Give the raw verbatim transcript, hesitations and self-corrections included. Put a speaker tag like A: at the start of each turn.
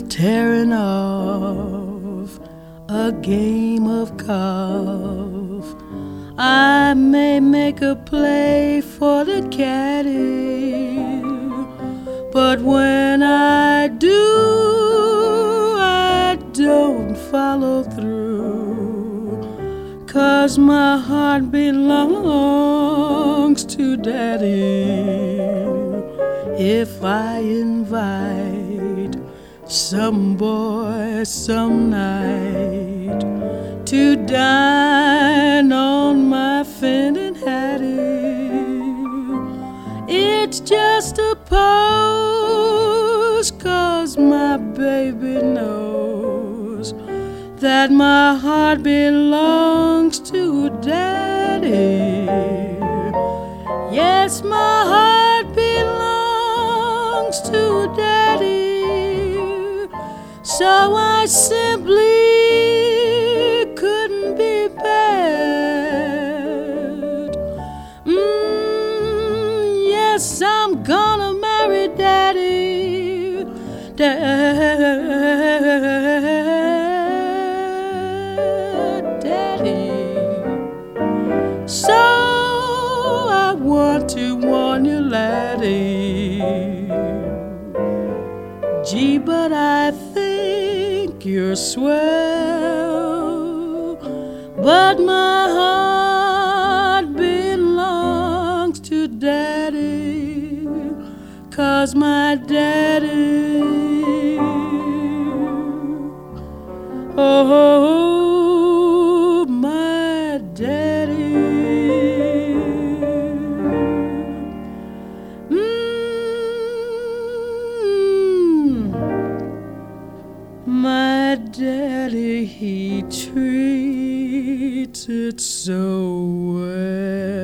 A: tearing off a game of golf. I may make a play for the caddy, but when I do, I don't follow through, 'cause my heart belongs to Daddy. If I invite some boy some night to dine on my Fendon Hattie, it's just a pose, 'cause my baby knows that my heart belongs to Daddy. Yes, my heart belongs to Daddy. So I simply couldn't be bad. Mm, yes, I'm gonna marry Daddy. Daddy. So I want to warn you, laddie. Gee, but I think you're swell, but my heart belongs to Daddy, 'cause my daddy, oh, my daddy, my daddy, he treats it so well.